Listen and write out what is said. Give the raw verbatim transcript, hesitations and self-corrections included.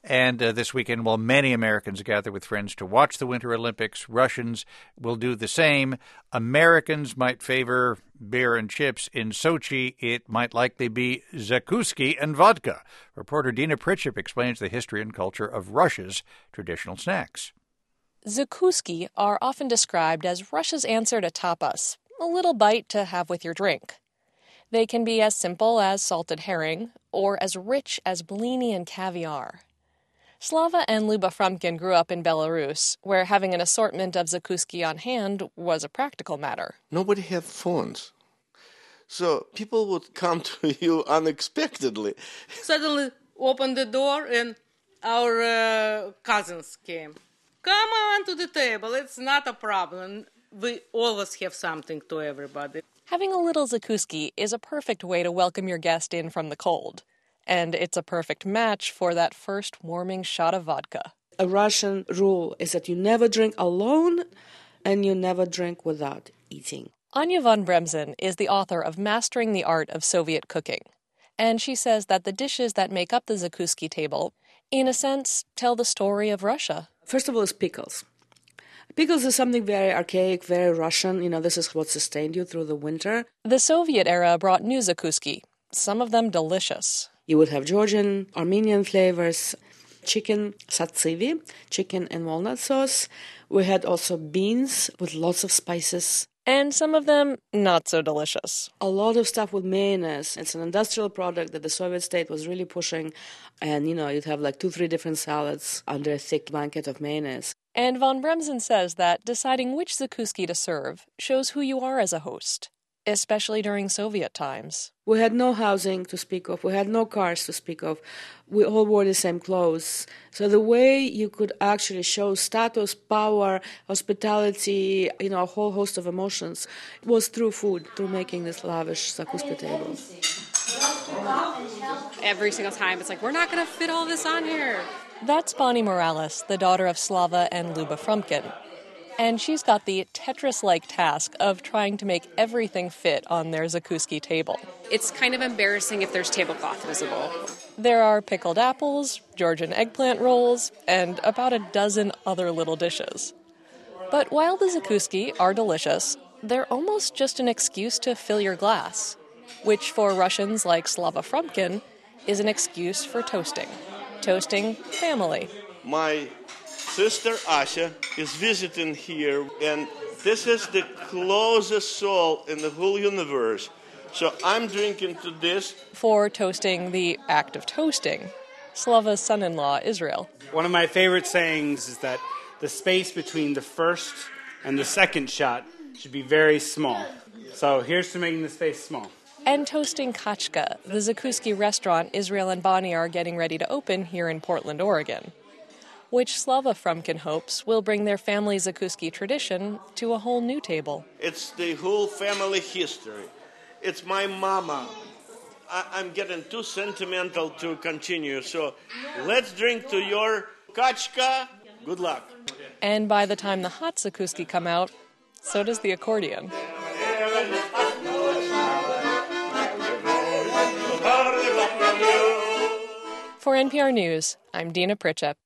And uh, this weekend, while many Americans gather with friends to watch the Winter Olympics, Russians will do the same. Americans might favor beer and chips. In Sochi, it might likely be zakouski and vodka. Reporter Dina Pritchett explains the history and culture of Russia's traditional snacks. Zakouski are often described as Russia's answer to tapas, a little bite to have with your drink. They can be as simple as salted herring or as rich as blini and caviar. Slava and Luba Frumkin grew up in Belarus, where having an assortment of zakouski on hand was a practical matter. Nobody had phones. So people would come to you unexpectedly. Suddenly opened the door and our uh, cousins came. Come on to the table, it's not a problem. We always have something to everybody. Having a little zakouski is a perfect way to welcome your guest in from the cold. And it's a perfect match for that first warming shot of vodka. A Russian rule is that you never drink alone and you never drink without eating. Anya von Bremzen is the author of Mastering the Art of Soviet Cooking. And she says that the dishes that make up the zakouski table, in a sense, tell the story of Russia. First of all, is pickles. Pickles is something very archaic, very Russian. You know, this is what sustained you through the winter. The Soviet era brought new zakouski, some of them delicious. You would have Georgian, Armenian flavors, chicken satsivi, chicken and walnut sauce. We had also beans with lots of spices. And some of them not so delicious. A lot of stuff with mayonnaise. It's an industrial product that the Soviet state was really pushing. And, you know, you'd have like two, three different salads under a thick blanket of mayonnaise. And von Bremzen says that deciding which zakouski to serve shows who you are as a host, especially during Soviet times. We had no housing to speak of. We had no cars to speak of. We all wore the same clothes. So the way you could actually show status, power, hospitality, you know, a whole host of emotions was through food, through making this lavish zakouska table. Every single time, it's like, we're not going to fit all this on here. That's Bonnie Morales, the daughter of Slava and Luba Frumkin. And she's got the Tetris-like task of trying to make everything fit on their zakouski table. It's kind of embarrassing if there's tablecloth visible. There are pickled apples, Georgian eggplant rolls, and about a dozen other little dishes. But while the zakouski are delicious, they're almost just an excuse to fill your glass, which for Russians like Slava Frumkin is an excuse for toasting. Toasting family. My sister Asha is visiting here, and this is the closest soul in the whole universe. So I'm drinking to this. For toasting the act of toasting, Slava's son-in-law, Israel. One of my favorite sayings is that the space between the first and the second shot should be very small. So here's to making the space small. And toasting Kachka, the zakouski restaurant Israel and Bonnie are getting ready to open here in Portland, Oregon, which Slava Frumkin hopes will bring their family zakouski tradition to a whole new table. It's the whole family history. It's my mama. I- I'm getting too sentimental to continue, so let's drink to your Kachka. Good luck. And by the time the hot zakouski come out, so does the accordion. For N P R News, I'm Dina Pritchett.